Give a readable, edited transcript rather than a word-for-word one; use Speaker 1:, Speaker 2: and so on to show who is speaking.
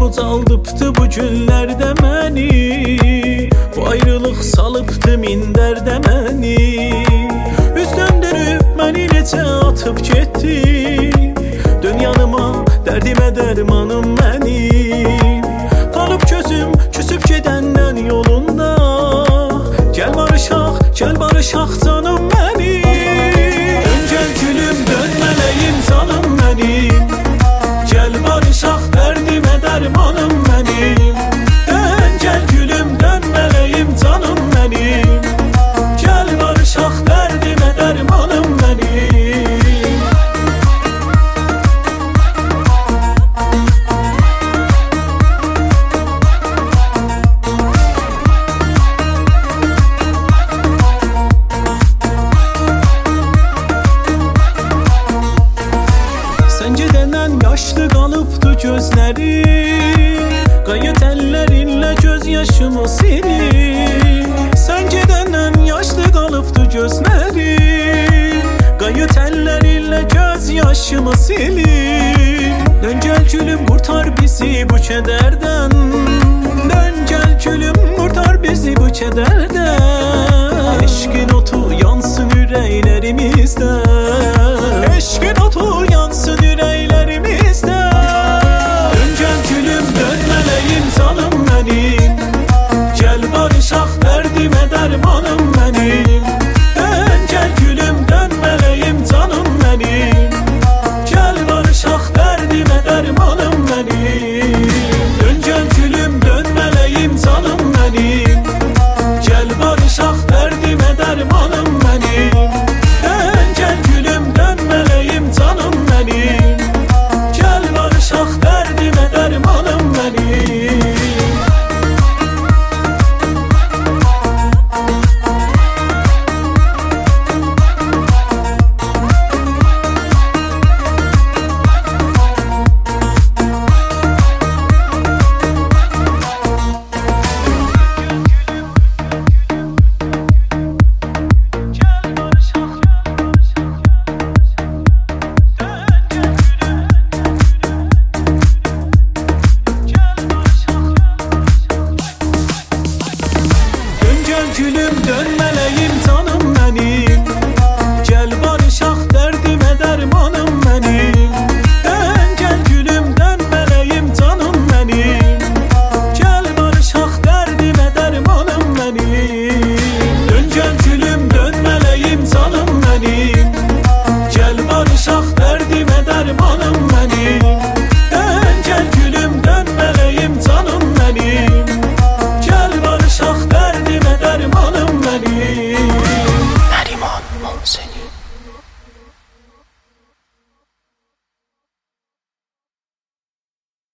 Speaker 1: qocaldıbdı bu günlərdə məni, bu ayrılıq salıbdı min dərdə məni. Üz döndürüb məni necə atıb getdi, dünyanıma, dərdimə dərmanım mənim. Qalıb gözüm küsüb gedəndən yolunda, gəl barışaq canım mənim. Dön gəl gülüm, dön mələyim canım mənim, gəl barışaq dərdimə dərmanım mənim. Dön gəl gülüm, dön mələyim canım mənim, gəl barışaq dərdimə dərmanım mənim. Sən gedəndən yaşlı qalıbdı gözləri, qayıt əllərinlə göz yaşımı silir. Sən gedəndən yaşlı qalıbdı gözləri, qayıt əllərinlə göz yaşımı silir. Dön gəl gülüm, qurtar bizi bu kədərdən, dön gəl gülüm, qurtar bizi bu kədərdən. Eşqin otu yansın ürəklərimizdə, eşqin otu yansın ürəklərimizdə. Dön gəl gülüm, dön mələyim canım mənim, gəl barışaq dərdimə dərmanım mənim. Dön gəl gülüm, dön mələyim canım mənim, gəl barışaq dərdimə dərmanım mənim. Dön gəl gülüm, dön mələyim canım mənim, gəl barışaq dərdimə dərmanım mənim. Dön gəl gülüm, dön mələyim canım mənim, gəl barışaq dərdimə dərmanım mənim.